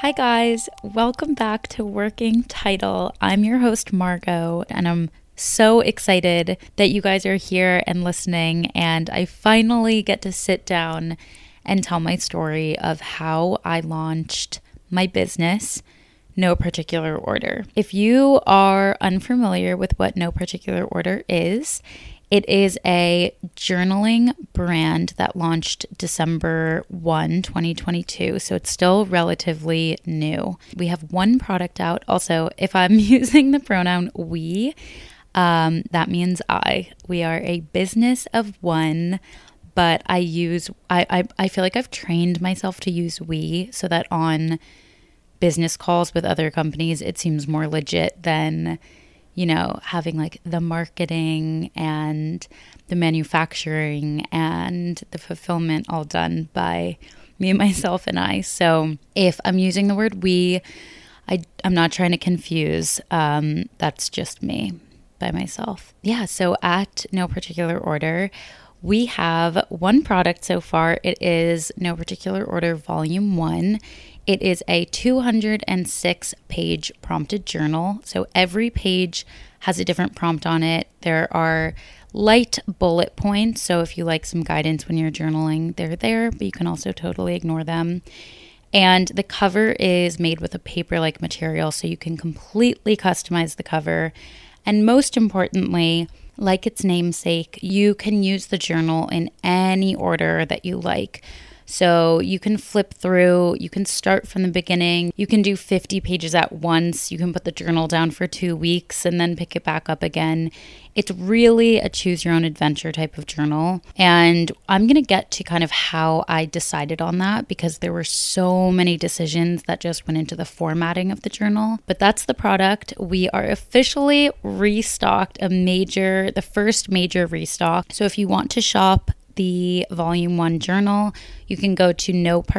Hi guys, welcome back to Working Title. I'm your host Margot, and I'm so excited that you guys are here and listening, and I finally get to sit down and tell my story of how I launched my business, No Particular Order. If you are unfamiliar with what No Particular Order is, it is a journaling brand that launched December 1, 2022, so it's still relatively new. We have one product out. Also, if I'm using the pronoun we, that means I. We are a business of one, but I feel like I've trained myself to use we so that on business calls with other companies, it seems more legit than having like the marketing and the manufacturing and the fulfillment all done by me, myself, and I. So if I'm using the word we, I'm not trying to confuse. That's just me by myself. Yeah, so at No Particular Order, we have one product so far. It is No Particular Order Volume 1. It is a 206-page prompted journal. So every page has a different prompt on it. There are light bullet points. So if you like some guidance when you're journaling, they're there, but you can also totally ignore them. And the cover is made with a paper-like material, so you can completely customize the cover. And most importantly, like its namesake, you can use the journal in any order that you like. So you can flip through, you can start from the beginning, you can do 50 pages at once, you can put the journal down for 2 weeks and then pick it back up again. It's really a choose your own adventure type of journal. And I'm going to get to kind of how I decided on that because there were so many decisions that just went into the formatting of the journal. But that's the product. We are officially restocked the first major restock. So if you want to shop the Volume 1 journal, you can go to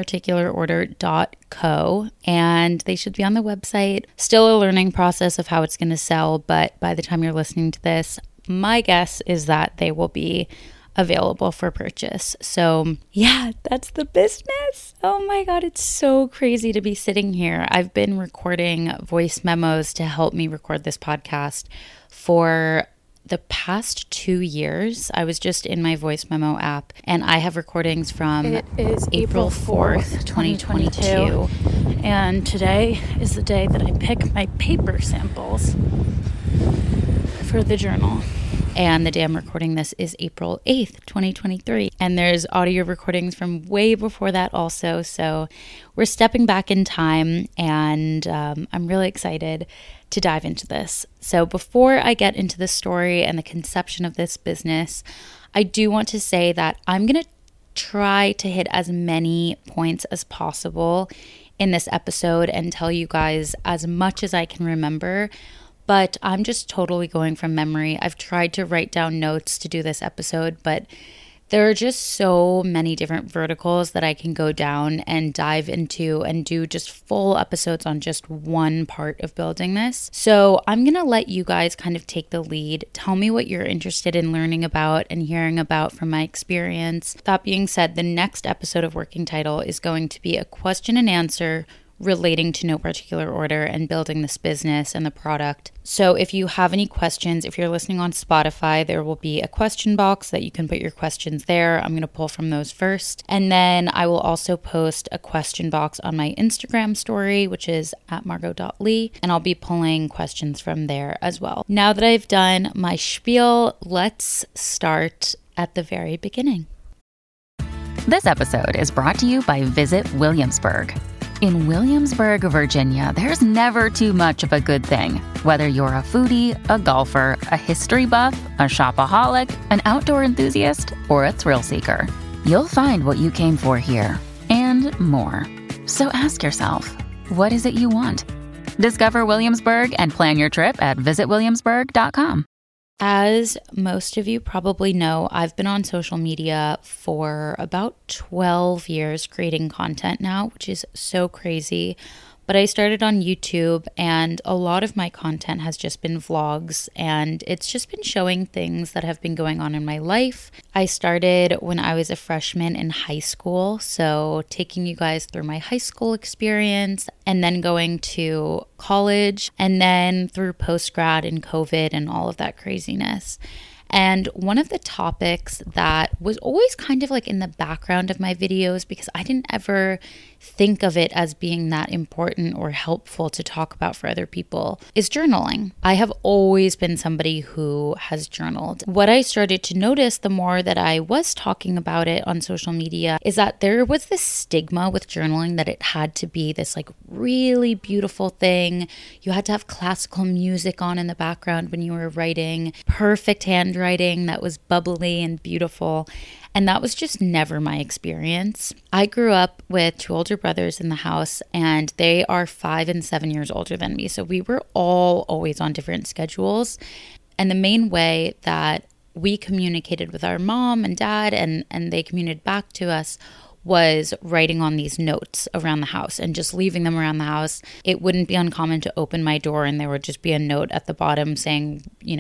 noparticularorder.co and they should be on the website. Still a learning process of how it's going to sell, but by the time you're listening to this, my guess is that they will be available for purchase. So yeah, that's the business. Oh my God, it's so crazy to be sitting here. I've been recording voice memos to help me record this podcast for the past 2 years. I was just in my voice memo app and I have recordings from April 4th, 2022. And today is the day that I pick my paper samples for the journal. And the day I'm recording this is April 8th, 2023. And there's audio recordings from way before that also. So we're stepping back in time and I'm really excited to dive into this. So before I get into the story and the conception of this business, I do want to say that I'm going to try to hit as many points as possible in this episode and tell you guys as much as I can remember. But I'm just totally going from memory. I've tried to write down notes to do this episode, but there are just so many different verticals that I can go down and dive into and do just full episodes on just one part of building this. So I'm going to let you guys kind of take the lead. Tell me what you're interested in learning about and hearing about from my experience. That being said, the next episode of Working Title is going to be a question and answer relating to No Particular Order and building this business and the product. So if you have any questions, if you're listening on Spotify, there will be a question box that you can put your questions there. I'm going to pull from those first. And then I will also post a question box on my Instagram story, which is at margot.lee, and I'll be pulling questions from there as well. Now that I've done my spiel, let's start at the very beginning. This episode is brought to you by Visit Williamsburg. In Williamsburg, Virginia, there's never too much of a good thing. Whether you're a foodie, a golfer, a history buff, a shopaholic, an outdoor enthusiast, or a thrill seeker, you'll find what you came for here and more. So ask yourself, what is it you want? Discover Williamsburg and plan your trip at visitwilliamsburg.com. As most of you probably know, I've been on social media for about 12 years creating content now, which is so crazy. But I started on YouTube, and a lot of my content has just been vlogs, and it's just been showing things that have been going on in my life. I started when I was a freshman in high school, so taking you guys through my high school experience, and then going to college, and then through post-grad and COVID and all of that craziness. And one of the topics that was always kind of like in the background of my videos, because I didn't ever think of it as being that important or helpful to talk about for other people, is journaling. I have always been somebody who has journaled. What I started to notice the more that I was talking about it on social media is that there was this stigma with journaling that it had to be this like really beautiful thing. You had to have classical music on in the background when you were writing, perfect handwriting that was bubbly and beautiful. And that was just never my experience. I grew up with two older brothers in the house, and they are 5 and 7 years older than me. So we were all always on different schedules. And the main way that we communicated with our mom and dad, and they communicated back to us, was writing on these notes around the house and just leaving them around the house. It wouldn't be uncommon to open my door and there would just be a note at the bottom saying,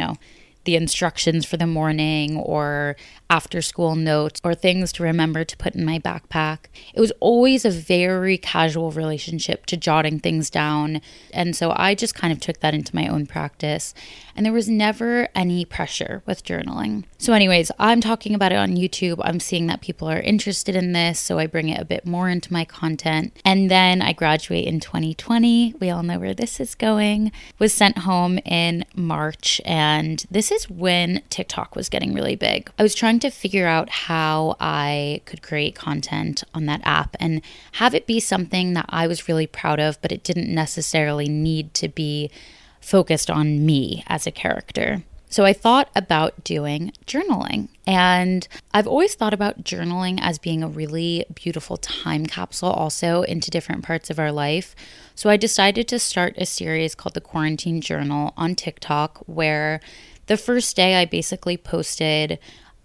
the instructions for the morning or after school notes or things to remember to put in my backpack. It was always a very casual relationship to jotting things down. And so I just kind of took that into my own practice. And there was never any pressure with journaling. So anyways, I'm talking about it on YouTube. I'm seeing that people are interested in this, so I bring it a bit more into my content. And then I graduate in 2020. We all know where this is going. Was sent home in March, and this is when TikTok was getting really big. I was trying to figure out how I could create content on that app and have it be something that I was really proud of, but it didn't necessarily need to be focused on me as a character. So I thought about doing journaling, and I've always thought about journaling as being a really beautiful time capsule also into different parts of our life. So I decided to start a series called the Quarantine Journal on TikTok, where the first day I basically posted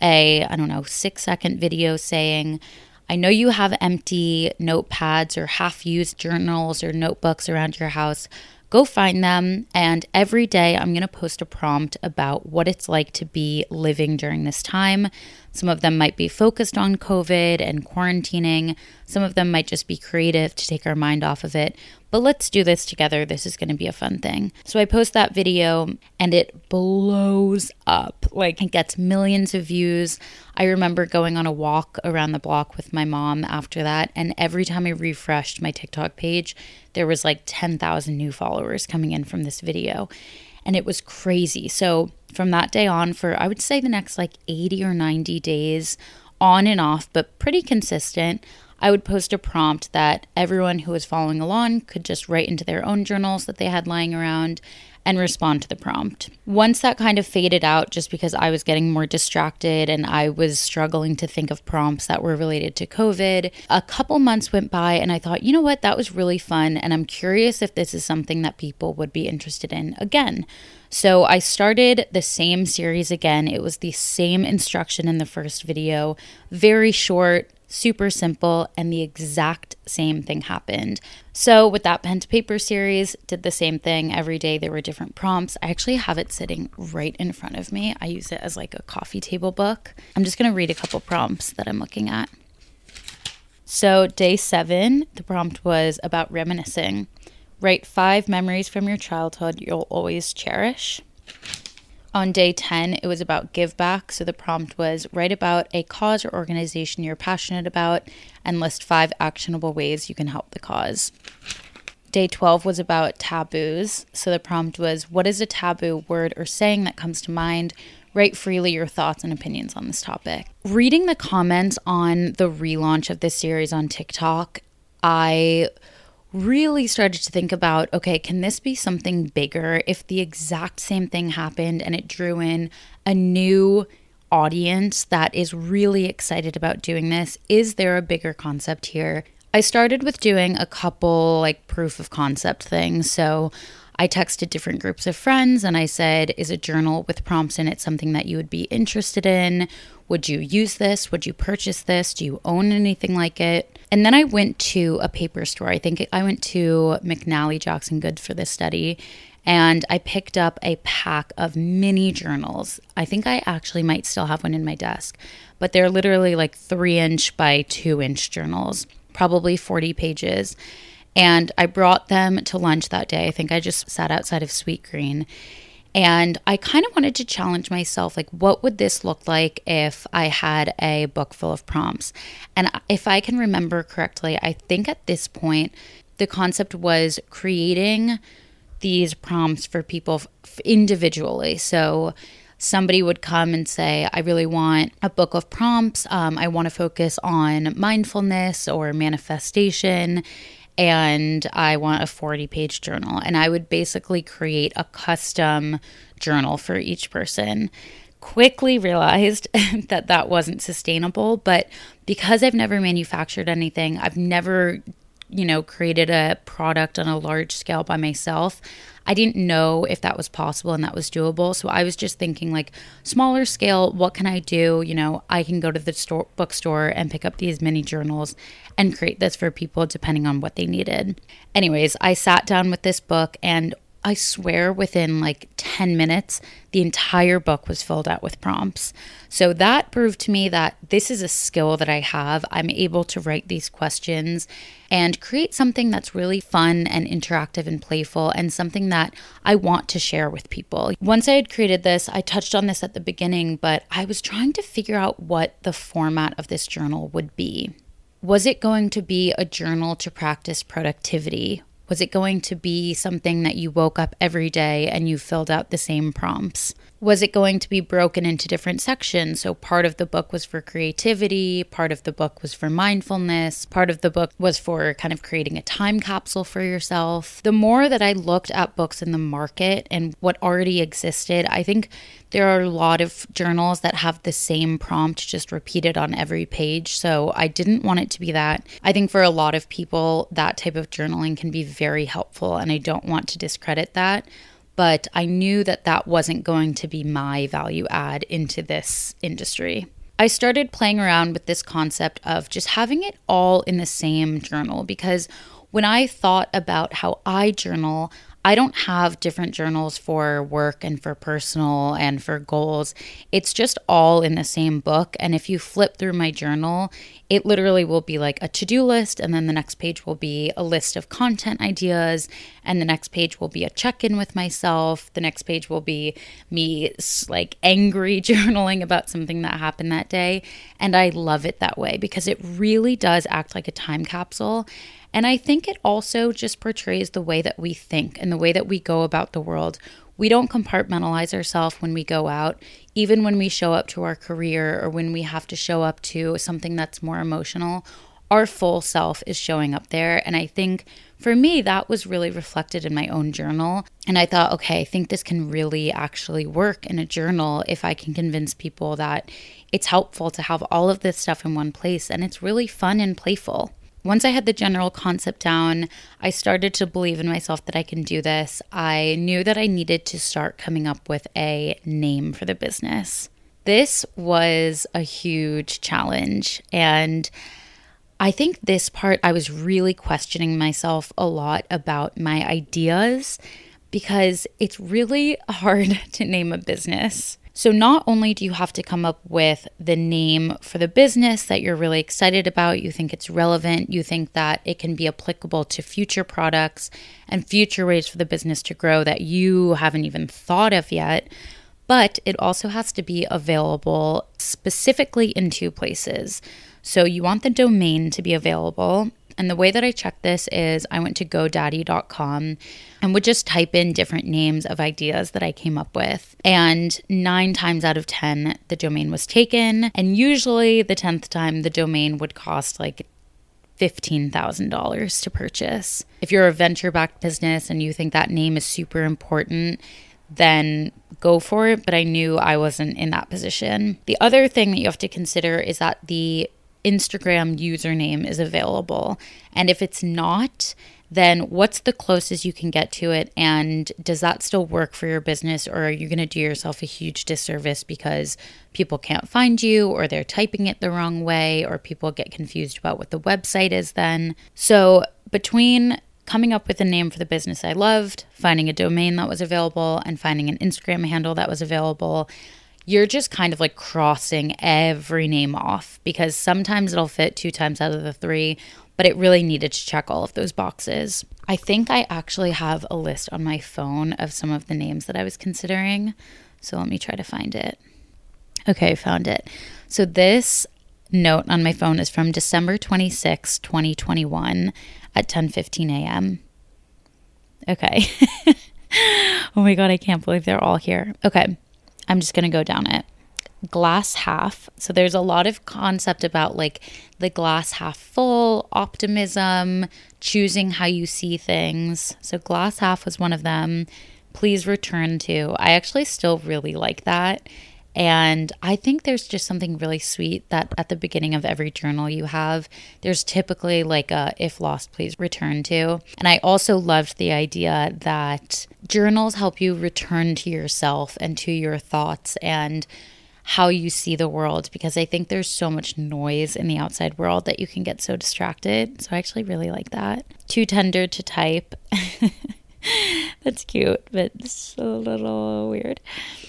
a 6-second video saying, I know you have empty notepads or half-used journals or notebooks around your house. Go find them, and every day I'm going to post a prompt about what it's like to be living during this time. Some of them might be focused on COVID and quarantining. Some of them might just be creative to take our mind off of it. But let's do this together. This is going to be a fun thing. So I post that video and it blows up. Like, it gets millions of views. I remember going on a walk around the block with my mom after that, and every time I refreshed my TikTok page, there was like 10,000 new followers coming in from this video. And it was crazy. So from that day on, for I would say the next like 80 or 90 days, on and off, but pretty consistent, I would post a prompt that everyone who was following along could just write into their own journals that they had lying around and respond to the prompt. Once that kind of faded out, just because I was getting more distracted and I was struggling to think of prompts that were related to COVID, a couple months went by and I thought, you know what, that was really fun, and I'm curious if this is something that people would be interested in again. So I started the same series again. It was the same instruction in the first video, very short, super simple, and the exact same thing happened. So with that pen to paper series, did the same thing. Every day there were different prompts. I actually have it sitting right in front of me. I use it as like a coffee table book. I'm just going to read a couple prompts that I'm looking at. So day 7, the prompt was about reminiscing. Write 5 memories from your childhood you'll always cherish. On day 10, it was about give back. So the prompt was write about a cause or organization you're passionate about and list 5 actionable ways you can help the cause. Day 12 was about taboos. So the prompt was what is a taboo word or saying that comes to mind? Write freely your thoughts and opinions on this topic. Reading the comments on the relaunch of this series on TikTok, I really started to think about, okay, can this be something bigger? If the exact same thing happened and it drew in a new audience that is really excited about doing this, is there a bigger concept here? I started with doing a couple like proof of concept things. So I texted different groups of friends and I said, is a journal with prompts in it something that you would be interested in? Would you use this? Would you purchase this? Do you own anything like it? And then I went to a paper store. I think I went to McNally Jackson Goods for this study, and I picked up a pack of mini journals. I think I actually might still have one in my desk, but they're literally like 3-inch by 2-inch journals, probably 40 pages. And I brought them to lunch that day. I think I just sat outside of Sweetgreen. And I kind of wanted to challenge myself, like, what would this look like if I had a book full of prompts? And if I can remember correctly, I think at this point, the concept was creating these prompts for people individually. So somebody would come and say, I really want a book of prompts. I want to focus on mindfulness or manifestation, and I want a 40-page journal. And I would basically create a custom journal for each person. Quickly realized that that wasn't sustainable, but because I've never manufactured anything, I've never created a product on a large scale by myself, I didn't know if that was possible and that was doable. So I was just thinking, like, smaller scale, what can I do? I can go to the bookstore and pick up these mini journals and create this for people depending on what they needed. Anyways, I sat down with this book, and I swear within like 10 minutes, the entire book was filled out with prompts. So that proved to me that this is a skill that I have. I'm able to write these questions and create something that's really fun and interactive and playful, and something that I want to share with people. Once I had created this, I touched on this at the beginning, but I was trying to figure out what the format of this journal would be. Was it going to be a journal to practice productivity? Was it going to be something that you woke up every day and you filled out the same prompts? Was it going to be broken into different sections? So part of the book was for creativity, part of the book was for mindfulness, part of the book was for kind of creating a time capsule for yourself. The more that I looked at books in the market and what already existed, I think there are a lot of journals that have the same prompt just repeated on every page. So I didn't want it to be that. I think for a lot of people, that type of journaling can be very helpful, and I don't want to discredit that. But I knew that that wasn't going to be my value add into this industry. I started playing around with this concept of just having it all in the same journal, because when I thought about how I journal, I don't have different journals for work and for personal and for goals. It's just all in the same book. And if you flip through my journal, it literally will be like a to-do list. And then the next page will be a list of content ideas. And the next page will be a check-in with myself. The next page will be me like angry journaling about something that happened that day. And I love it that way because it really does act like a time capsule. And I think it also just portrays the way that we think and the way that we go about the world. We don't compartmentalize ourselves when we go out, even when we show up to our career or when we have to show up to something that's more emotional. Our full self is showing up there. And I think for me, that was really reflected in my own journal. And I thought, okay, I think this can really actually work in a journal if I can convince people that it's helpful to have all of this stuff in one place. And it's really fun and playful. Once I had the general concept down, I started to believe in myself that I can do this. I knew that I needed to start coming up with a name for the business. This was a huge challenge, and I think this part I was really questioning myself a lot about my ideas, because it's really hard to name a business. So not only do you have to come up with the name for the business that you're really excited about, you think it's relevant, you think that it can be applicable to future products and future ways for the business to grow that you haven't even thought of yet, but it also has to be available specifically in 2 places. So you want the domain to be available. And the way that I checked this is I went to GoDaddy.com and would just type in different names of ideas that I came up with. And 9 times out of 10, the domain was taken. And usually the 10th time, the domain would cost like $15,000 to purchase. If you're a venture-backed business and you think that name is super important, then go for it. But I knew I wasn't in that position. The other thing that you have to consider is that the Instagram username is available. And if it's not, then what's the closest you can get to it? And does that still work for your business? Or are you going to do yourself a huge disservice because people can't find you, or they're typing it the wrong way, or people get confused about what the website is then? So between coming up with a name for the business I loved, finding a domain that was available, and finding an Instagram handle that was available, you're just kind of like crossing every name off, because sometimes it'll fit 2 times out of the 3, but it really needed to check all of those boxes. I think I actually have a list on my phone of some of the names that I was considering. So let me try to find it. Okay, found it. So this note on my phone is from December 26, 2021 at 10:15 a.m. Okay. Oh my God, I can't believe they're all here. Okay, I'm just going to go down it. Glass half. So there's a lot of concept about like the glass half full, optimism, choosing how you see things. So glass half was one of them. Please return to. I actually still really like that. And I think there's just something really sweet that at the beginning of every journal you have, there's typically like a if lost, please return to. And I also loved the idea that journals help you return to yourself and to your thoughts and how you see the world, because I think there's so much noise in the outside world that you can get so distracted. So I actually really like that. Too tender to type. That's cute, but it's a little weird.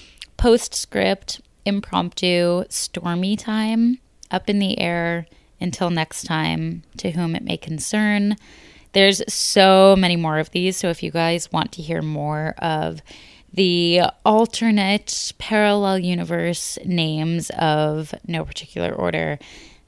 Postscript, impromptu, stormy time, up in the air, until next time, to whom it may concern. There's so many more of these. So if you guys want to hear more of the alternate parallel universe names of no particular order,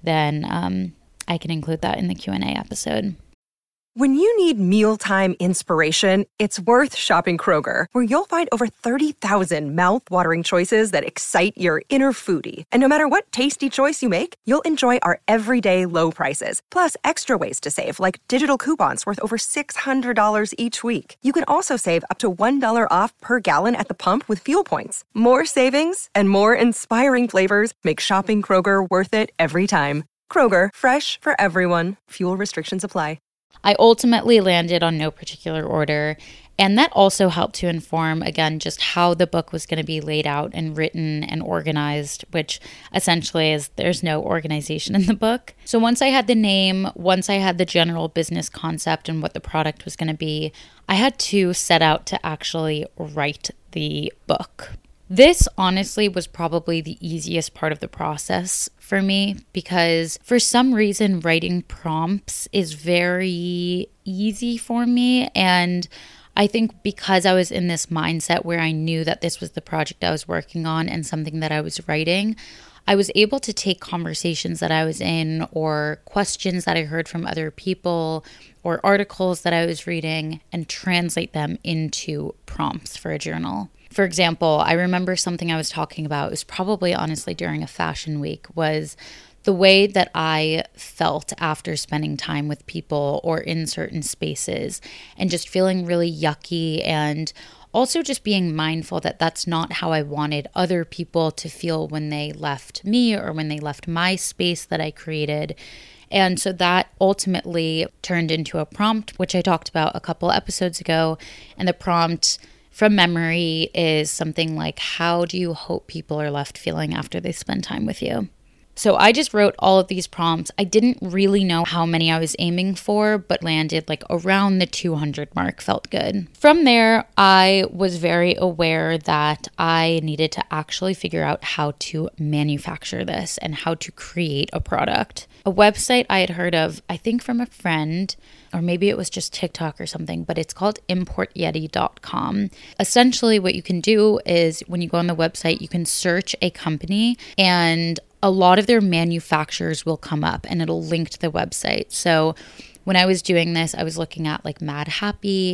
then I can include that in the Q&A episode. When you need mealtime inspiration, it's worth shopping Kroger, where you'll find over 30,000 mouth-watering choices that excite your inner foodie. And no matter what tasty choice you make, you'll enjoy our everyday low prices, plus extra ways to save, like digital coupons worth over $600 each week. You can also save up to $1 off per gallon at the pump with fuel points. More savings and more inspiring flavors make shopping Kroger worth it every time. Kroger, fresh for everyone. Fuel restrictions apply. I ultimately landed on no particular order, and that also helped to inform, again, just how the book was going to be laid out and written and organized, which essentially is there's no organization in the book. So once I had the name, once I had the general business concept and what the product was going to be, I had to set out to actually write the book. This honestly was probably the easiest part of the process for me, because for some reason writing prompts is very easy for me. And I think because I was in this mindset where I knew that this was the project I was working on and something that I was writing, I was able to take conversations that I was in, or questions that I heard from other people, or articles that I was reading, and translate them into prompts for a journal. For example, I remember something I was talking about, it was probably honestly during a fashion week, was the way that I felt after spending time with people or in certain spaces, and just feeling really yucky, and also just being mindful that that's not how I wanted other people to feel when they left me or when they left my space that I created. And so that ultimately turned into a prompt, which I talked about a couple episodes ago. And the prompt from memory is something like, how do you hope people are left feeling after they spend time with you? So I just wrote all of these prompts. I didn't really know how many I was aiming for, but landed like around the 200 mark, felt good. From there, I was very aware that I needed to actually figure out how to manufacture this and how to create a product. A website I had heard of, I think from a friend, or maybe it was just TikTok or something, but it's called importyeti.com. Essentially what you can do is when you go on the website, you can search a company and a lot of their manufacturers will come up and it'll link to the website. So when I was doing this, I was looking at like Mad Happy.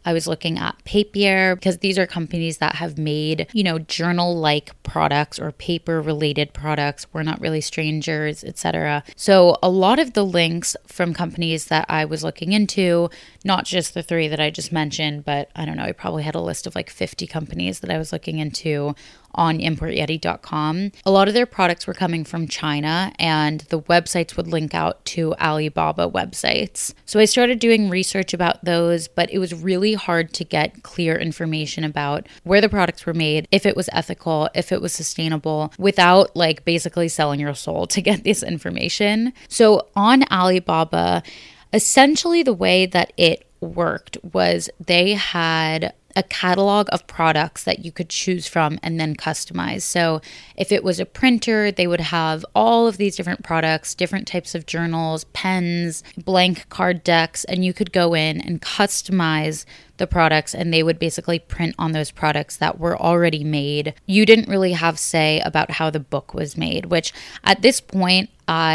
I was looking at Papier because these are companies that have made, journal-like products or paper-related products. We're not really strangers, etc. So a lot of the links from companies that I was looking into, not just the 3 that I just mentioned, but I don't know, I probably had a list of like 50 companies that I was looking into on ImportYeti.com. A lot of their products were coming from China, and the websites would link out to Alibaba websites. So I started doing research about those, but it was really hard to get clear information about where the products were made, if it was ethical, if it was sustainable, without like basically selling your soul to get this information. So on Alibaba, essentially the way that it worked was they had a catalog of products that you could choose from and then customize. So if it was a printer, they would have all of these different products, different types of journals, pens, blank card decks, and you could go in and customize the products, and they would basically print on those products that were already made. You didn't really have say about how the book was made, which at this point,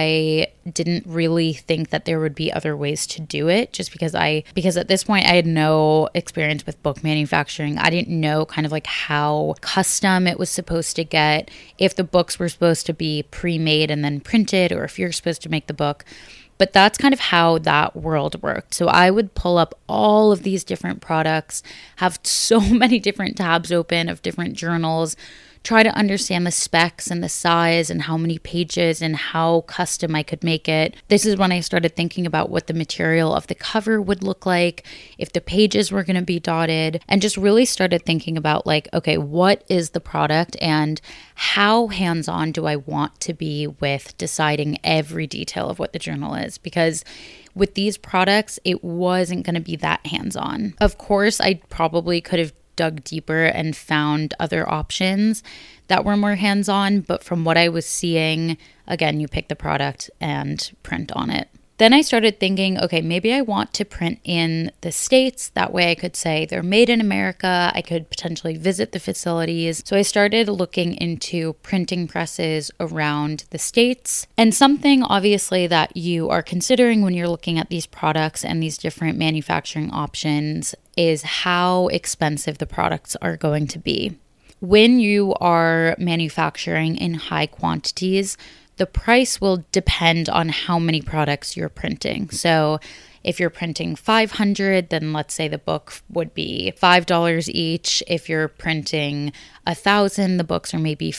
I didn't really think that there would be other ways to do it, just because at this point I had no experience with book manufacturing. I didn't know kind of like how custom it was supposed to get, if the books were supposed to be pre-made and then printed, or if you're supposed to make the book. But that's kind of how that world worked. So I would pull up all of these different products, have so many different tabs open of different journals, try to understand the specs and the size and how many pages and how custom I could make it. This is when I started thinking about what the material of the cover would look like, if the pages were going to be dotted, and just really started thinking about like, okay, what is the product and how hands-on do I want to be with deciding every detail of what the journal is? Because with these products, it wasn't going to be that hands-on. Of course, I probably could have dug deeper and found other options that were more hands-on, but from what I was seeing, again, you pick the product and print on it. Then I started thinking, okay, maybe I want to print in the States. That way I could say they're made in America. I could potentially visit the facilities. So I started looking into printing presses around the States. And something obviously that you are considering when you're looking at these products and these different manufacturing options is how expensive the products are going to be. When you are manufacturing in high quantities, the price will depend on how many products you're printing. So if you're printing 500, then let's say the book would be $5 each. If you're printing 1,000, the books are maybe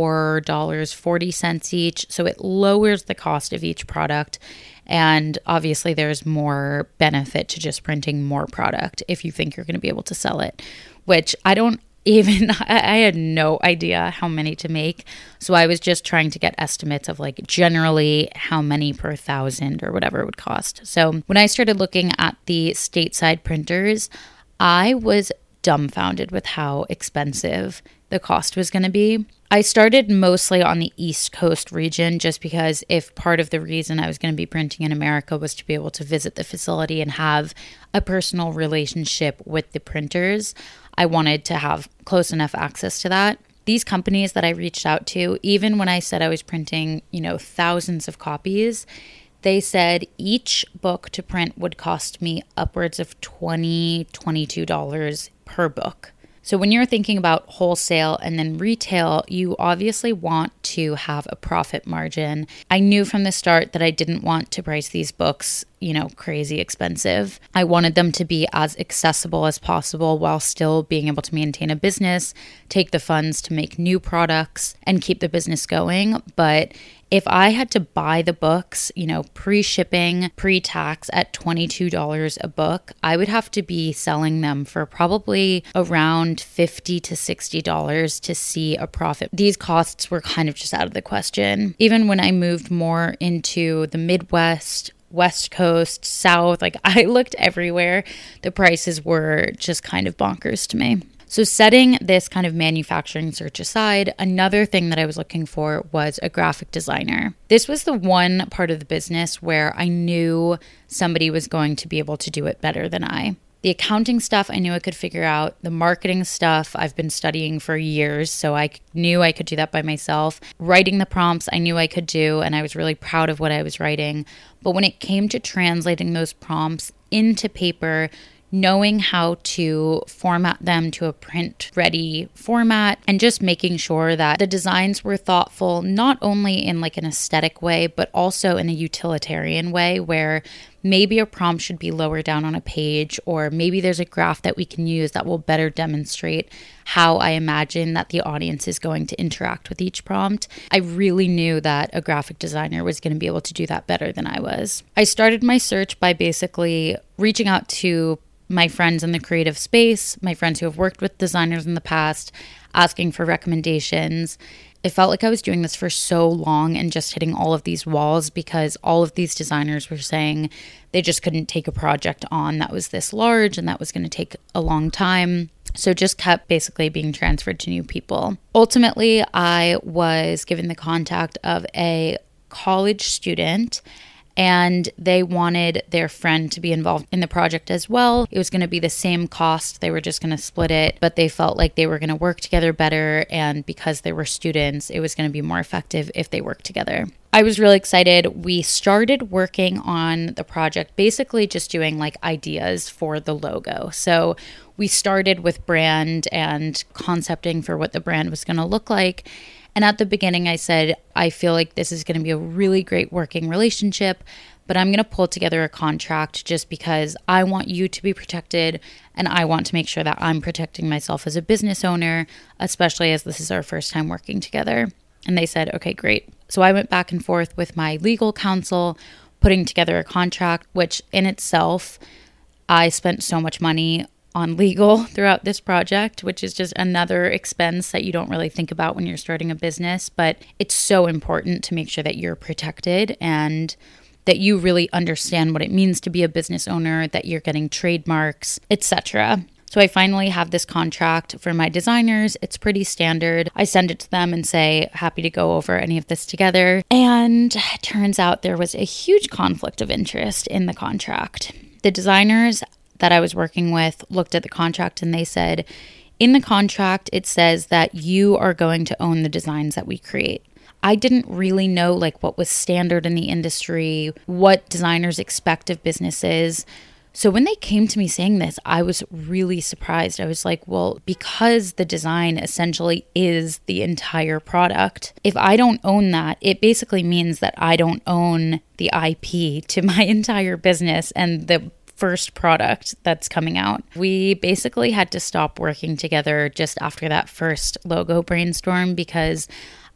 $4.40 each. So it lowers the cost of each product. And obviously there's more benefit to just printing more product if you think you're going to be able to sell it, which I had no idea how many to make. So I was just trying to get estimates of like generally how many per 1,000 or whatever it would cost. So when I started looking at the stateside printers, I was dumbfounded with how expensive the cost was going to be. I started mostly on the East Coast region just because if part of the reason I was going to be printing in America was to be able to visit the facility and have a personal relationship with the printers, I wanted to have close enough access to that. These companies that I reached out to, even when I said I was printing, thousands of copies, they said each book to print would cost me upwards of $20, $22 per book. So when you're thinking about wholesale and then retail, you obviously want to have a profit margin. I knew from the start that I didn't want to price these books, crazy expensive. I wanted them to be as accessible as possible while still being able to maintain a business, take the funds to make new products, and keep the business going. But if I had to buy the books, pre-shipping, pre-tax at $22 a book, I would have to be selling them for probably around $50 to $60 to see a profit. These costs were kind of just out of the question. Even when I moved more into the Midwest, West Coast, South, I looked everywhere, the prices were just kind of bonkers to me. So setting this kind of manufacturing search aside, another thing that I was looking for was a graphic designer. This was the one part of the business where I knew somebody was going to be able to do it better than I. The accounting stuff, I knew I could figure out. The marketing stuff, I've been studying for years, so I knew I could do that by myself. Writing the prompts, I knew I could do, and I was really proud of what I was writing. But when it came to translating those prompts into paper, knowing how to format them to a print-ready format, and just making sure that the designs were thoughtful, not only in like an aesthetic way, but also in a utilitarian way where maybe a prompt should be lower down on a page, or maybe there's a graph that we can use that will better demonstrate how I imagine that the audience is going to interact with each prompt. I really knew that a graphic designer was going to be able to do that better than I was. I started my search by basically reaching out to my friends in the creative space, my friends who have worked with designers in the past, asking for recommendations. It felt like I was doing this for so long and just hitting all of these walls because all of these designers were saying they just couldn't take a project on that was this large and that was going to take a long time. So just kept basically being transferred to new people. Ultimately, I was given the contact of a college student, and they wanted their friend to be involved in the project as well. It was going to be the same cost. They were just going to split it, but they felt like they were going to work together better. And because they were students, it was going to be more effective if they worked together. I was really excited. We started working on the project, basically just doing like ideas for the logo. So we started with brand and concepting for what the brand was going to look like. And at the beginning, I said, I feel like this is going to be a really great working relationship, but I'm going to pull together a contract just because I want you to be protected and I want to make sure that I'm protecting myself as a business owner, especially as this is our first time working together. And they said, okay, great. So I went back and forth with my legal counsel, putting together a contract, which in itself, I spent so much money on legal throughout this project, which is just another expense that you don't really think about when you're starting a business. But it's so important to make sure that you're protected and that you really understand what it means to be a business owner, that you're getting trademarks, etc. So I finally have this contract for my designers. It's pretty standard. I send it to them and say, happy to go over any of this together. And it turns out there was a huge conflict of interest in the contract. The designers that I was working with looked at the contract and they said, in the contract, it says that you are going to own the designs that we create. I didn't really know like what was standard in the industry, what designers expect of businesses. So when they came to me saying this, I was really surprised. I was like, well, because the design essentially is the entire product, if I don't own that, it basically means that I don't own the IP to my entire business and the first product that's coming out. We basically had to stop working together just after that first logo brainstorm because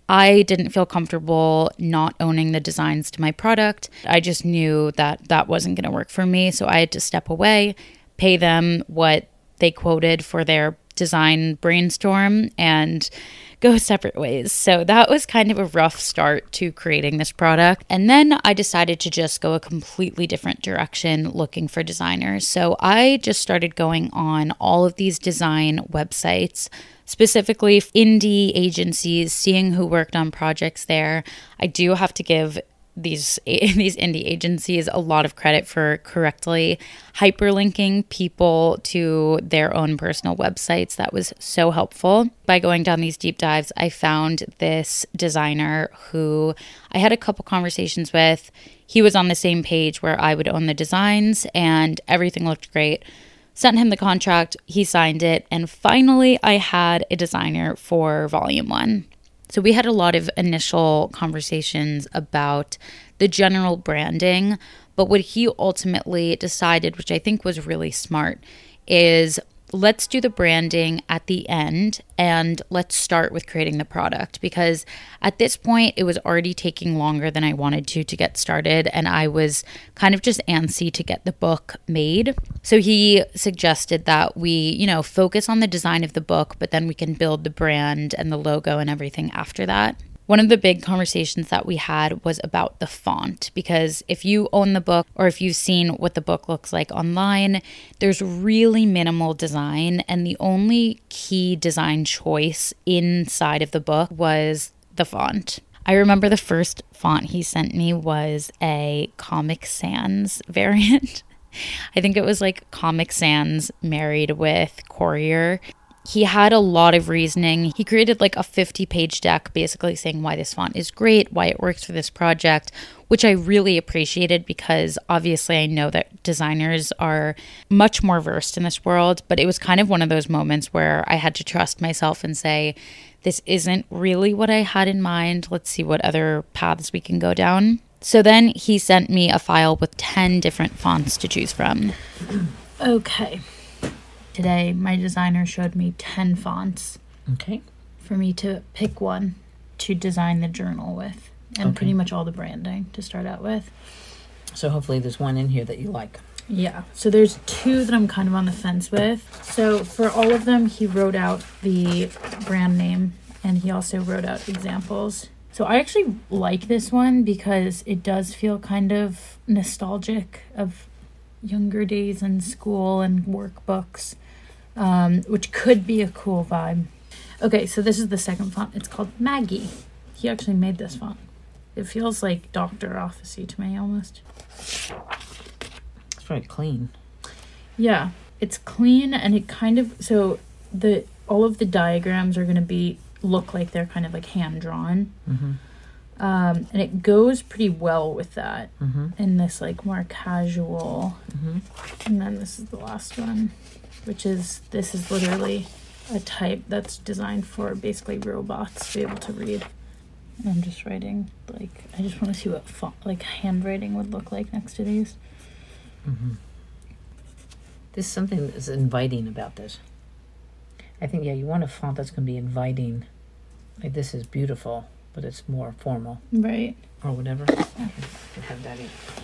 I didn't feel comfortable not owning the designs to my product. I just knew that that wasn't going to work for me. So I had to step away, pay them what they quoted for their design brainstorm, and go separate ways. So that was kind of a rough start to creating this product. And then I decided to just go a completely different direction looking for designers. So I just started going on all of these design websites, specifically indie agencies, seeing who worked on projects there. I do have to give these indie agencies a lot of credit for correctly hyperlinking people to their own personal websites. That was so helpful. By going down these deep dives, I found this designer who I had a couple conversations with. He was on the same page where I would own the designs and everything looked great. Sent him the contract, he signed it, and finally I had a designer for Volume 1. So we had a lot of initial conversations about the general branding, but what he ultimately decided, which I think was really smart, is let's do the branding at the end and let's start with creating the product, because at this point it was already taking longer than I wanted to get started, and I was kind of just antsy to get the book made. So he suggested that we, focus on the design of the book, but then we can build the brand and the logo and everything after that. One of the big conversations that we had was about the font, because if you own the book or if you've seen what the book looks like online, there's really minimal design, and the only key design choice inside of the book was the font. I remember the first font he sent me was a Comic Sans variant. I think it was like Comic Sans married with Courier. He had a lot of reasoning. He created like a 50-page deck basically saying why this font is great, why it works for this project, which I really appreciated because obviously I know that designers are much more versed in this world, but it was kind of one of those moments where I had to trust myself and say, this isn't really what I had in mind. Let's see what other paths we can go down. So then he sent me a file with 10 different fonts to choose from. Okay. Today, my designer showed me 10 fonts. Okay. For me to pick one to design the journal with. And pretty much all the branding to start out with. So hopefully there's one in here that you like. Yeah. So there's 2 that I'm kind of on the fence with. So for all of them, he wrote out the brand name. And he also wrote out examples. So I actually like this one because it does feel kind of nostalgic of younger days in school and workbooks, which could be a cool vibe. Okay, so this is the second font. It's called Maggie. He actually made this font. It feels like Dr. Office-y to me almost. It's very clean. Yeah, it's clean and it kind of, so all of the diagrams are going to look like they're kind of like hand drawn. Mm-hmm. And it goes pretty well with that in this like more casual. Mm-hmm. And then this is the last one, this is literally a type that's designed for basically robots to be able to read. And I'm just writing, like, I just want to see what like handwriting would look like next to these. Mm-hmm. There's something that's inviting about this. I think, you want a font that's going to be inviting. Like, this is beautiful, but it's more formal. Right. Or whatever. I can have that in.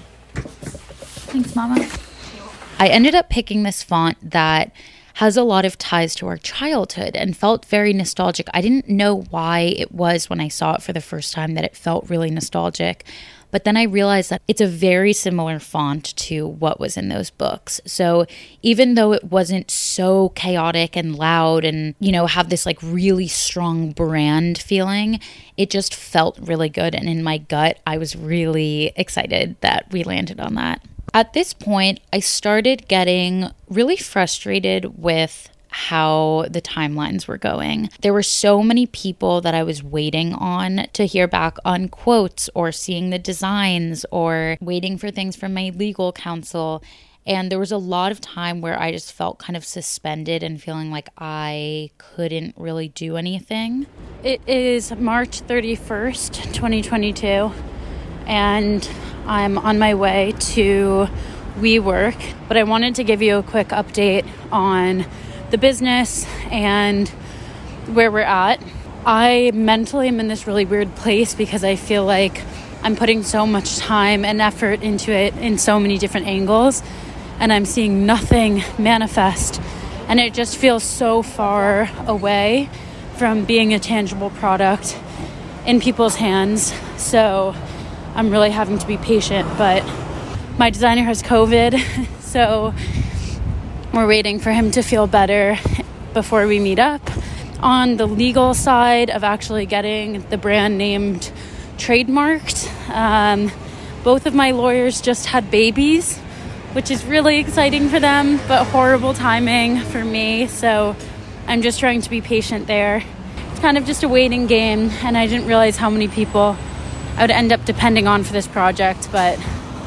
Thanks, Mama. I ended up picking this font that has a lot of ties to our childhood and felt very nostalgic. I didn't know why it was when I saw it for the first time that it felt really nostalgic. But then I realized that it's a very similar font to what was in those books. So even though it wasn't so chaotic and loud and, have this like really strong brand feeling, it just felt really good. And in my gut, I was really excited that we landed on that. At this point, I started getting really frustrated with how the timelines were going. There were so many people that I was waiting on to hear back on quotes or seeing the designs or waiting for things from my legal counsel. And there was a lot of time where I just felt kind of suspended and feeling like I couldn't really do anything. It is March 31st, 2022, and I'm on my way to WeWork. But I wanted to give you a quick update on the business and where we're at. I mentally am in this really weird place because I feel like I'm putting so much time and effort into it in so many different angles, and I'm seeing nothing manifest, and it just feels so far away from being a tangible product in people's hands. So I'm really having to be patient, but my designer has COVID, so we're waiting for him to feel better before we meet up. On the legal side of actually getting the brand named trademarked, both of my lawyers just had babies, which is really exciting for them, but horrible timing for me. So I'm just trying to be patient there. It's kind of just a waiting game, and I didn't realize how many people I would end up depending on for this project, but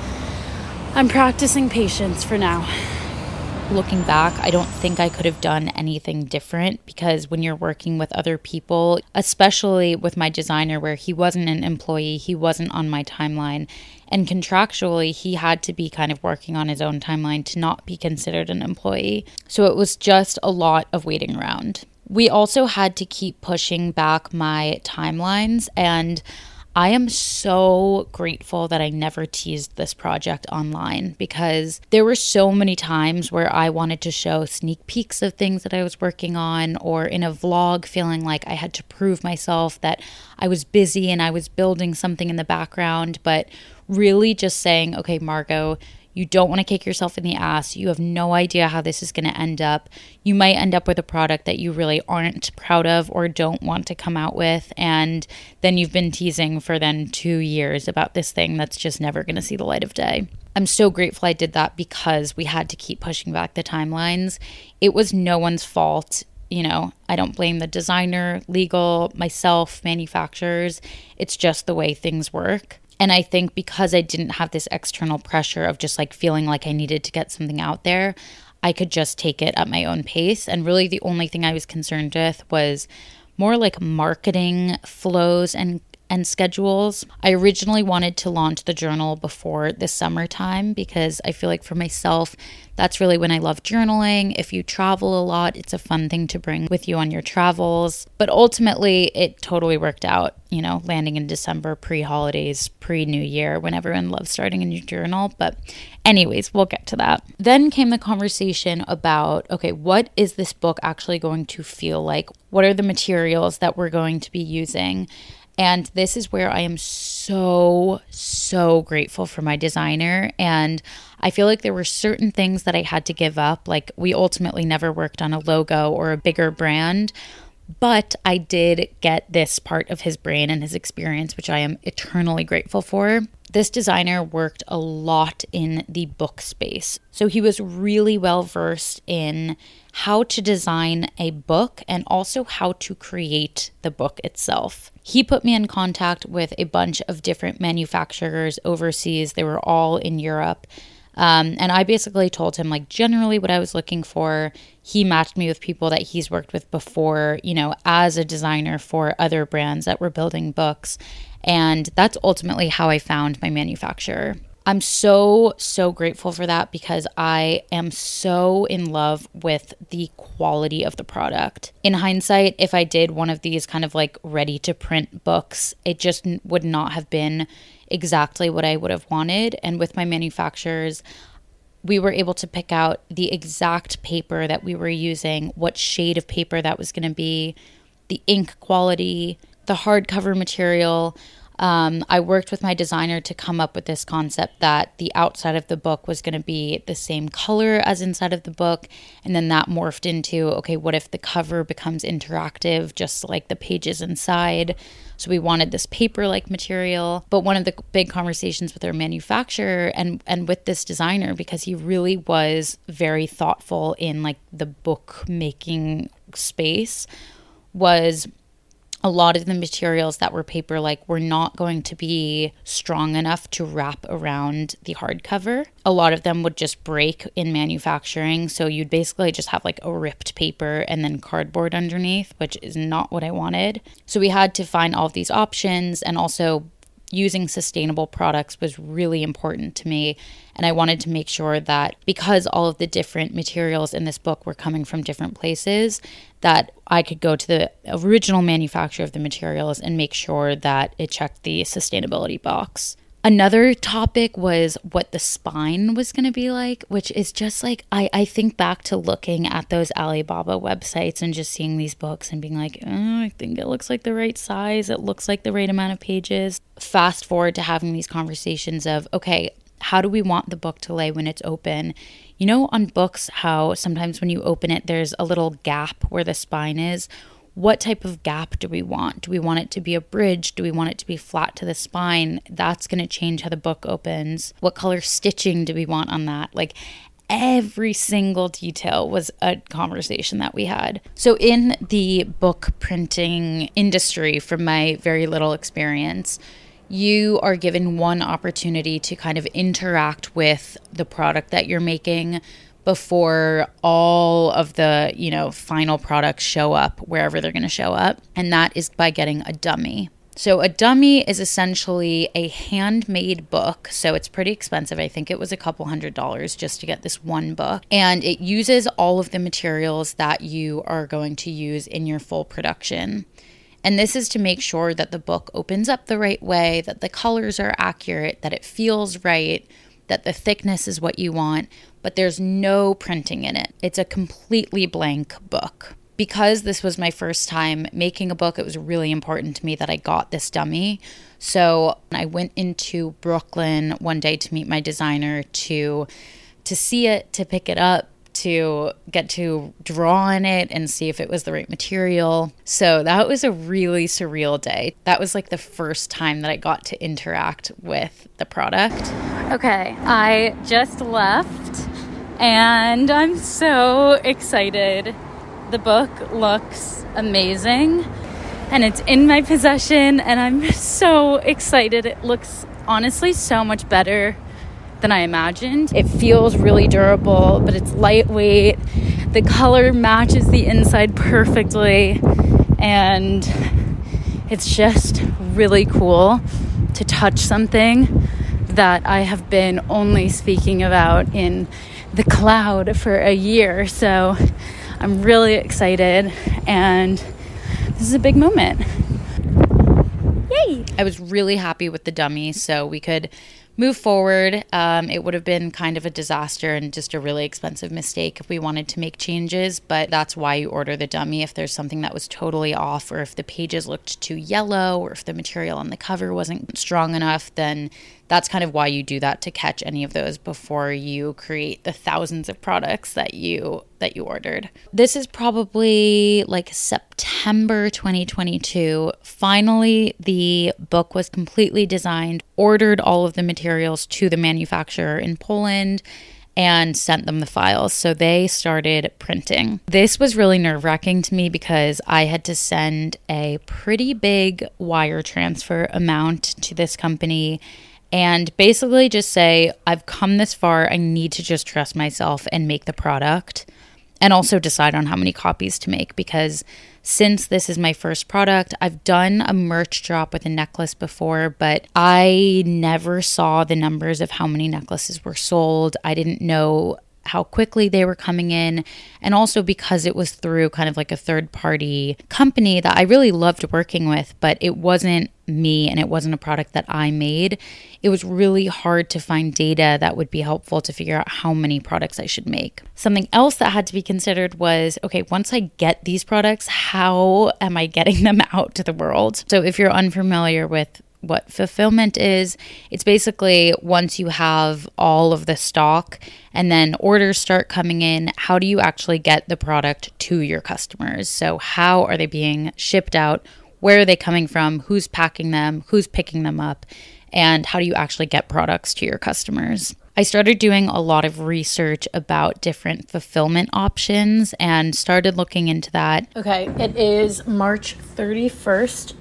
I'm practicing patience for now. Looking back, I don't think I could have done anything different, because when you're working with other people, especially with my designer where he wasn't an employee, he wasn't on my timeline, and contractually he had to be kind of working on his own timeline to not be considered an employee. So it was just a lot of waiting around. We also had to keep pushing back my timelines, and I am so grateful that I never teased this project online, because there were so many times where I wanted to show sneak peeks of things that I was working on, or in a vlog feeling like I had to prove myself that I was busy and I was building something in the background, but really just saying, okay, Margot, you don't want to kick yourself in the ass. You have no idea how this is going to end up. You might end up with a product that you really aren't proud of or don't want to come out with. And then you've been teasing for then 2 years about this thing that's just never going to see the light of day. I'm so grateful I did that, because we had to keep pushing back the timelines. It was no one's fault I don't blame the designer, legal, myself, manufacturers. It's just the way things work. And I think because I didn't have this external pressure of just like feeling like I needed to get something out there, I could just take it at my own pace. And really the only thing I was concerned with was more like marketing flows and schedules. I originally wanted to launch the journal before the summertime because I feel like for myself, that's really when I love journaling. If you travel a lot, it's a fun thing to bring with you on your travels. But ultimately, it totally worked out, landing in December, pre-holidays, pre-New Year, when everyone loves starting a new journal. But anyways, we'll get to that. Then came the conversation about, okay, what is this book actually going to feel like? What are the materials that we're going to be using? And this is where I am so, so grateful for my designer. And I feel like there were certain things that I had to give up. Like we ultimately never worked on a logo or a bigger brand, but I did get this part of his brain and his experience, which I am eternally grateful for. This designer worked a lot in the book space. So he was really well versed in how to design a book and also how to create the book itself. He put me in contact with a bunch of different manufacturers overseas. They were all in Europe. And I basically told him like generally what I was looking for. He matched me with people that he's worked with before, as a designer for other brands that were building books. And that's ultimately how I found my manufacturer. I'm so, so grateful for that because I am so in love with the quality of the product. In hindsight, if I did one of these kind of like ready to print books, it just would not have been exactly what I would have wanted. And with my manufacturers, we were able to pick out the exact paper that we were using, what shade of paper that was going to be, the ink quality, the hardcover material. I worked with my designer to come up with this concept that the outside of the book was going to be the same color as inside of the book. And then that morphed into, okay, what if the cover becomes interactive, just like the pages inside? So we wanted this paper-like material. But one of the big conversations with our manufacturer and with this designer, because he really was very thoughtful in like the book making space, was a lot of the materials that were paper-like were not going to be strong enough to wrap around the hardcover. A lot of them would just break in manufacturing, so you'd basically just have like a ripped paper and then cardboard underneath, which is not what I wanted. So we had to find all of these options, and also using sustainable products was really important to me. And I wanted to make sure that because all of the different materials in this book were coming from different places, that I could go to the original manufacturer of the materials and make sure that it checked the sustainability box. Another topic was what the spine was going to be like, which is just like, I think back to looking at those Alibaba websites and just seeing these books and being like, oh, I think it looks like the right size. It looks like the right amount of pages. Fast forward to having these conversations of, okay, how do we want the book to lay when it's open? On books, how sometimes when you open it, there's a little gap where the spine is. What type of gap do we want? Do we want it to be a bridge? Do we want it to be flat to the spine? That's going to change how the book opens. What color stitching do we want on that? Like every single detail was a conversation that we had. So in the book printing industry, from my very little experience, you are given one opportunity to kind of interact with the product that you're making before all of the, final products show up wherever they're going to show up. And that is by getting a dummy. So a dummy is essentially a handmade book. So it's pretty expensive. I think it was a couple $100s just to get this one book. And it uses all of the materials that you are going to use in your full production. And this is to make sure that the book opens up the right way, that the colors are accurate, that it feels right, that the thickness is what you want, but there's no printing in it. It's a completely blank book. Because this was my first time making a book, it was really important to me that I got this dummy. So I went into Brooklyn one day to meet my designer to see it, to pick it up, to get to draw on it and see if it was the right material. So that was a really surreal day. That was like the first time that I got to interact with the product. Okay, I just left and I'm so excited The book looks amazing and it's in my possession and I'm so excited. It looks honestly so much better than I imagined. It feels really durable, but it's lightweight. The color matches the inside perfectly, and it's just really cool to touch something that I have been only speaking about in the cloud for a year. So I'm really excited, and this is a big moment. Yay! I was really happy with the dummy, so we could move forward. It would have been kind of a disaster and just a really expensive mistake if we wanted to make changes, but that's why you order the dummy. If there's something that was totally off, or if the pages looked too yellow, or if the material on the cover wasn't strong enough, then that's kind of why you do that, to catch any of those before you create the thousands of products that you ordered. This is probably like September 2022. Finally, the book was completely designed, ordered all of the materials to the manufacturer in Poland, and sent them the files. So they started printing. This was really nerve-wracking to me because I had to send a pretty big wire transfer amount to this company and basically just say, I've come this far, I need to just trust myself and make the product, and also decide on how many copies to make, because since this is my first product, I've done a merch drop with a necklace before, but I never saw the numbers of how many necklaces were sold. I didn't know how quickly they were coming in, and also because it was through kind of like a third-party company that I really loved working with, but it wasn't me and it wasn't a product that I made. It was really hard to find data that would be helpful to figure out how many products I should make. Something else that had to be considered was, okay, once I get these products, how am I getting them out to the world? So if you're unfamiliar with what fulfillment is, it's basically once you have all of the stock and then orders start coming in, how do you actually get the product to your customers? So how are they being shipped out? Where are they coming from? Who's packing them? Who's picking them up? And how do you actually get products to your customers? I started doing a lot of research about different fulfillment options and started looking into that. Okay, it is March 31st,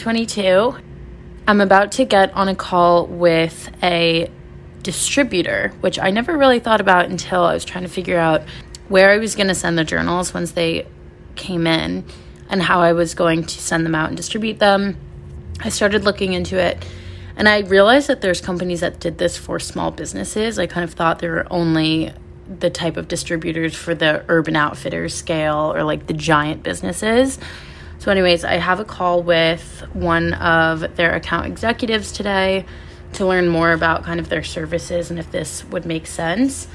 2022. I'm about to get on a call with a distributor, which I never really thought about until I was trying to figure out where I was going to send the journals once they came in and how I was going to send them out and distribute them. I started looking into it, and I realized that there's companies that did this for small businesses. I kind of thought there were only the type of distributors for the Urban Outfitters scale or like the giant businesses. So anyways, I have a call with one of their account executives today to learn more about kind of their services and if this would make sense.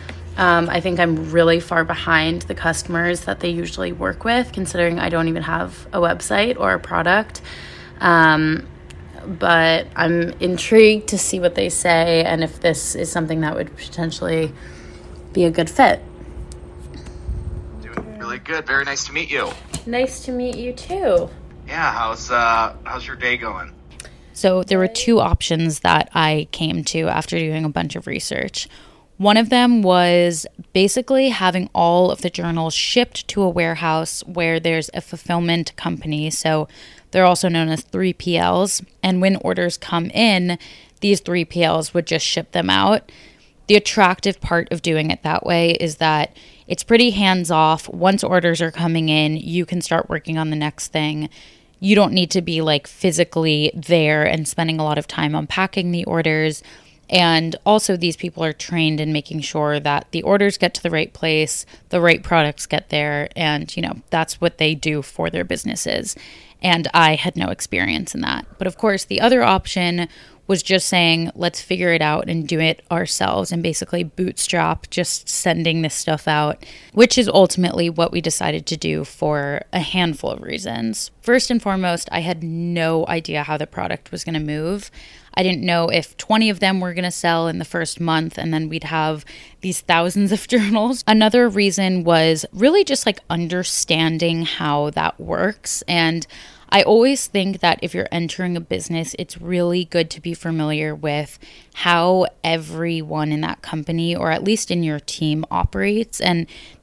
I think I'm really far behind the customers that they usually work with, considering I don't even have a website or a product. But I'm intrigued to see what they say and if this is something that would potentially be a good fit. Doing really good. Very nice to meet you. Nice to meet you too. Yeah, how's your day going? So there were two options that I came to after doing a bunch of research. One of them was basically having all of the journals shipped to a warehouse where there's a fulfillment company. So they're also known as 3PLs. And when orders come in, these 3PLs would just ship them out. The attractive part of doing it that way is that it's pretty hands-off. Once orders are coming in, you can start working on the next thing. You don't need to be like physically there and spending a lot of time unpacking the orders. And also these people are trained in making sure that the orders get to the right place, the right products get there, and, you know, that's what they do for their businesses. And I had no experience in that. But of course, the other option was just saying, let's figure it out and do it ourselves and basically bootstrap just sending this stuff out, which is ultimately what we decided to do for a handful of reasons. First and foremost, I had no idea how the product was going to move. I didn't know if 20 of them were going to sell in the first month and then we'd have these thousands of journals. Another reason was really just like understanding how that works. And I always think that if you're entering a business, it's really good to be familiar with how everyone in that company, or at least in your team, operates. And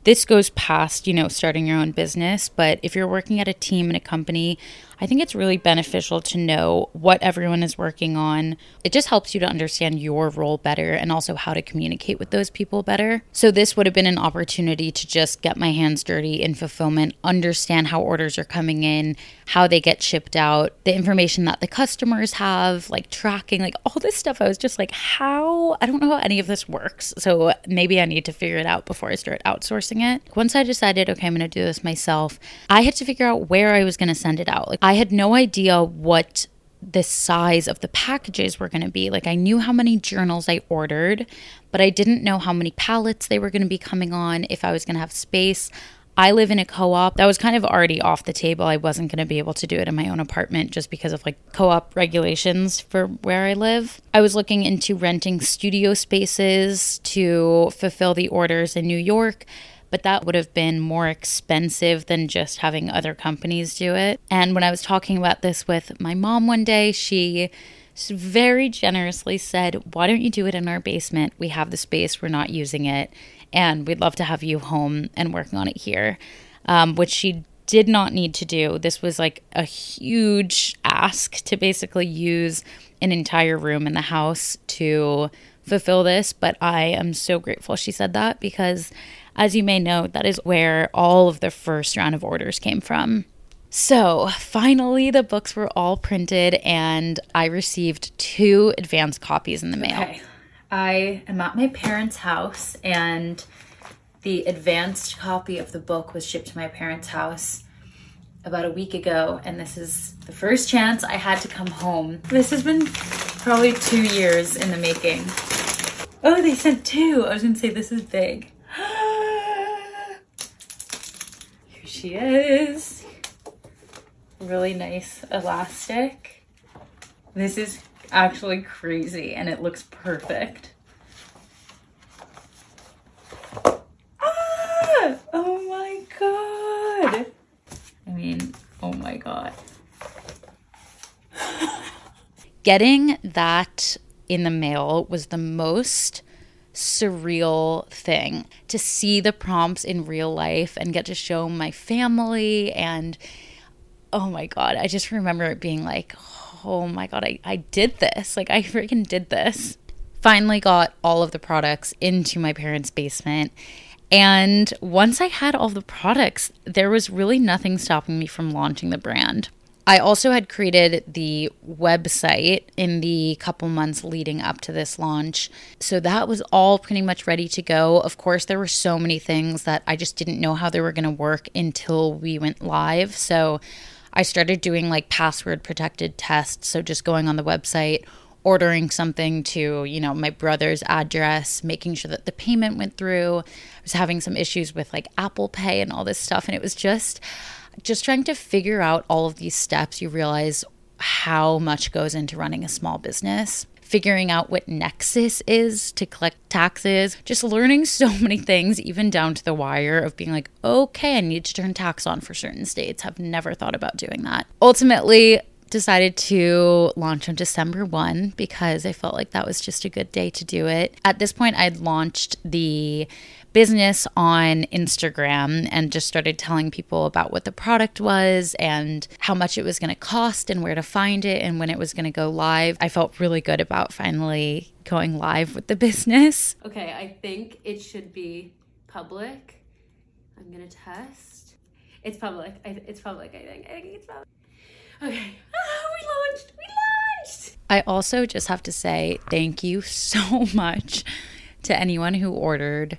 This goes past, starting your own business, but if you're working at a team in a company, I think it's really beneficial to know what everyone is working on. It just helps you to understand your role better and also how to communicate with those people better. So this would have been an opportunity to just get my hands dirty in fulfillment, understand how orders are coming in, how they get shipped out, the information that the customers have, like tracking, like all this stuff. I was just like, I don't know how any of this works. So maybe I need to figure it out before I start outsourcing it. Once I decided, okay, I'm going to do this myself, I had to figure out where I was going to send it out. Like, I had no idea what the size of the packages were going to be. Like, I knew how many journals I ordered, but I didn't know how many pallets they were going to be coming on, if I was going to have space. I live in a co-op. That was kind of already off the table. I wasn't going to be able to do it in my own apartment just because of like co-op regulations for where I live. I was looking into renting studio spaces to fulfill the orders in New York, but that would have been more expensive than just having other companies do it. And when I was talking about this with my mom one day, she very generously said, why don't you do it in our basement? We have the space, we're not using it, and we'd love to have you home and working on it here, which she did not need to do. This was like a huge ask to basically use an entire room in the house to fulfill this, but I am so grateful she said that because, as you may know, that is where all of the first round of orders came from. So finally, the books were all printed and I received 2 advance copies in the mail. Okay, I am at my parents' house and the advanced copy of the book was shipped to my parents' house about a week ago, and this is the first chance I had to come home. This has been probably 2 years in the making. Oh, they sent 2. I was gonna say this is big. Here she is. Really nice elastic. This is actually crazy and it looks perfect. Ah! Oh my god. I mean, oh my god. Getting that in the mail was the most surreal thing. To see the prompts in real life and get to show my family, and oh my god, I just remember it being like, oh my god, I did this. Like, I freaking did this. Finally got all of the products into my parents' basement. And once I had all the products, there was really nothing stopping me from launching the brand. I also had created the website in the couple months leading up to this launch. So that was all pretty much ready to go. Of course, there were so many things that I just didn't know how they were going to work until we went live. So I started doing like password protected tests. So just going on the website, ordering something to, my brother's address, making sure that the payment went through. I was having some issues with like Apple Pay and all this stuff. And it was just trying to figure out all of these steps. You realize how much goes into running a small business. Figuring out what Nexus is to collect taxes, just learning so many things, even down to the wire of being like, okay, I need to turn tax on for certain states. I've never thought about doing that. Ultimately, decided to launch on December 1 because I felt like that was just a good day to do it. At this point, I'd launched the business on Instagram and just started telling people about what the product was and how much it was going to cost and where to find it and when it was going to go live. I felt really good about finally going live with the business. Okay, I think it should be public. I'm going to test. It's public. It's public, I think. I think it's public. Okay. We launched. I also just have to say thank you so much to anyone who ordered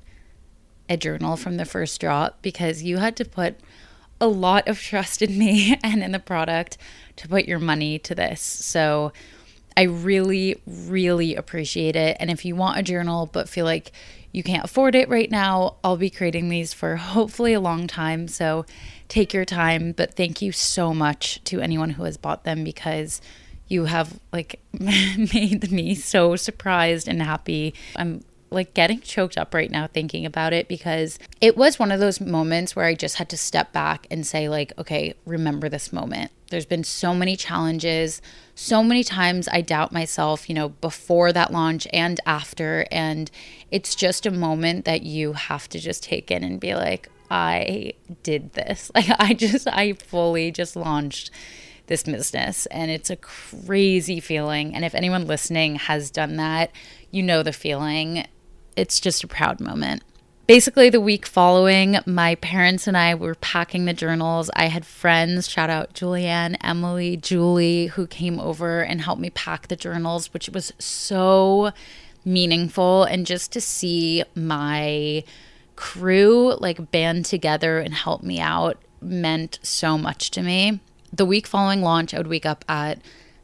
a journal from the first drop, because you had to put a lot of trust in me and in the product to put your money to this. So I really, really appreciate it. And if you want a journal but feel like you can't afford it right now, I'll be creating these for hopefully a long time. So take your time. But thank you so much to anyone who has bought them, because you have like made me so surprised and happy. I'm like getting choked up right now thinking about it, because it was one of those moments where I just had to step back and say like, okay, remember this moment. There's been so many challenges, so many times I doubt myself, before that launch and after. And it's just a moment that you have to just take in and be like, I did this. Like I fully just launched this business, and it's a crazy feeling. And if anyone listening has done that, you know the feeling. It's just a proud moment. Basically, the week following, my parents and I were packing the journals. I had friends, shout out Julianne, Emily, Julie, who came over and helped me pack the journals, which was so meaningful. And just to see my crew like band together and help me out meant so much to me. The week following launch, I would wake up at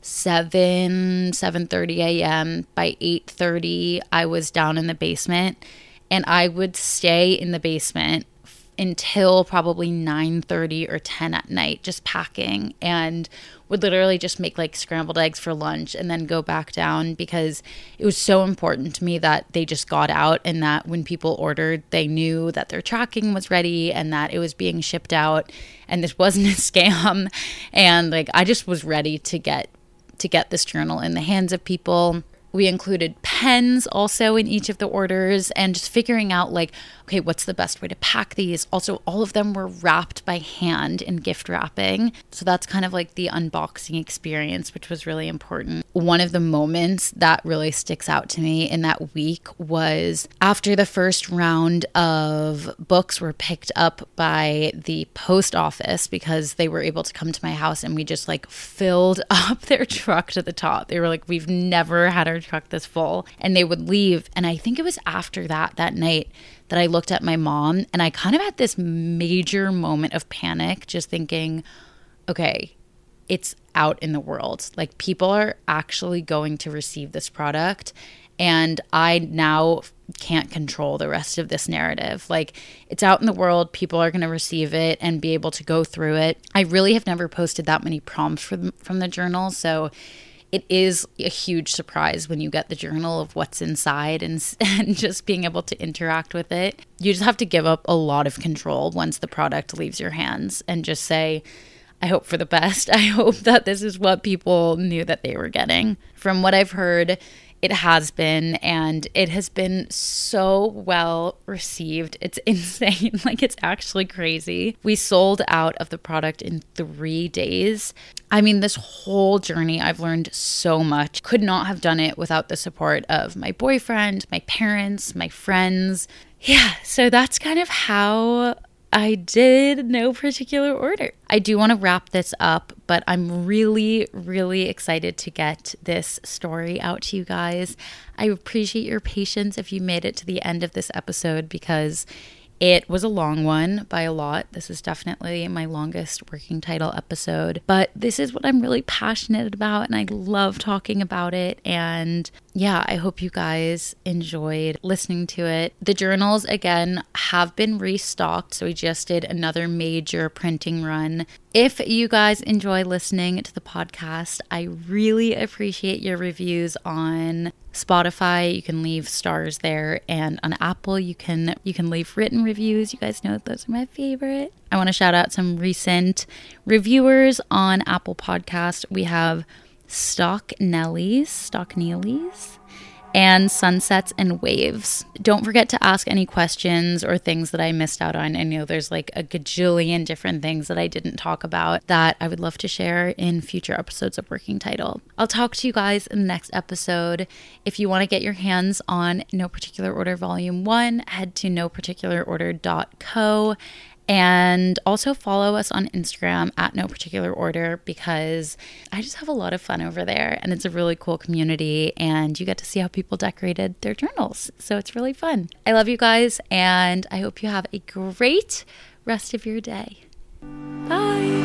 7:30 a.m. By 8:30, I was down in the basement, and I would stay in the basement until probably 9:30 or 10 at night, just packing, and would literally just make like scrambled eggs for lunch and then go back down, because it was so important to me that they just got out, and that when people ordered, they knew that their tracking was ready and that it was being shipped out and this wasn't a scam. And like, I just was ready to get this journal in the hands of people. We included pens also in each of the orders, and just figuring out like, okay, what's the best way to pack these? Also, all of them were wrapped by hand in gift wrapping. So that's kind of like the unboxing experience, which was really important. One of the moments that really sticks out to me in that week was after the first round of books were picked up by the post office, because they were able to come to my house, and we just like filled up their truck to the top. They were like, we've never had our truck this full. And they would leave. And I think it was after that night that I looked at my mom, and I kind of had this major moment of panic, just thinking, okay, it's out in the world. Like, people are actually going to receive this product, and I now can't control the rest of this narrative. Like, it's out in the world, people are going to receive it and be able to go through it. I really have never posted that many prompts from the journal, so it is a huge surprise when you get the journal of what's inside, and just being able to interact with it. You just have to give up a lot of control once the product leaves your hands, and just say, I hope for the best. I hope that this is what people knew that they were getting. From what I've heard, it has been, and it has been so well received. It's insane. Like, it's actually crazy. We sold out of the product in 3 days. I mean, this whole journey, I've learned so much. Could not have done it without the support of my boyfriend, my parents, my friends. Yeah, so that's kind of how I did No Particular Order. I do want to wrap this up, but I'm really, really excited to get this story out to you guys. I appreciate your patience if you made it to the end of this episode, because it was a long one by a lot. This is definitely my longest working title episode, but this is what I'm really passionate about, and I love talking about it. And yeah, I hope you guys enjoyed listening to it. The journals, again, have been restocked, so we just did another major printing run. If you guys enjoy listening to the podcast, I really appreciate your reviews on Spotify. You can leave stars there, and on Apple you can leave written reviews. You guys know those are my favorite. I want to shout out some recent reviewers on Apple Podcast. We have Stock Nellies, and Sunsets and Waves. Don't forget to ask any questions or things that I missed out on. I know there's like a gajillion different things that I didn't talk about that I would love to share in future episodes of Working Title. I'll talk to you guys in the next episode. If you want to get your hands on No Particular Order Volume 1, head to noparticularorder.co. And also follow us on Instagram at No Particular Order, because I just have a lot of fun over there, and it's a really cool community, and you get to see how people decorated their journals. So it's really fun. I love you guys, and I hope you have a great rest of your day. Bye.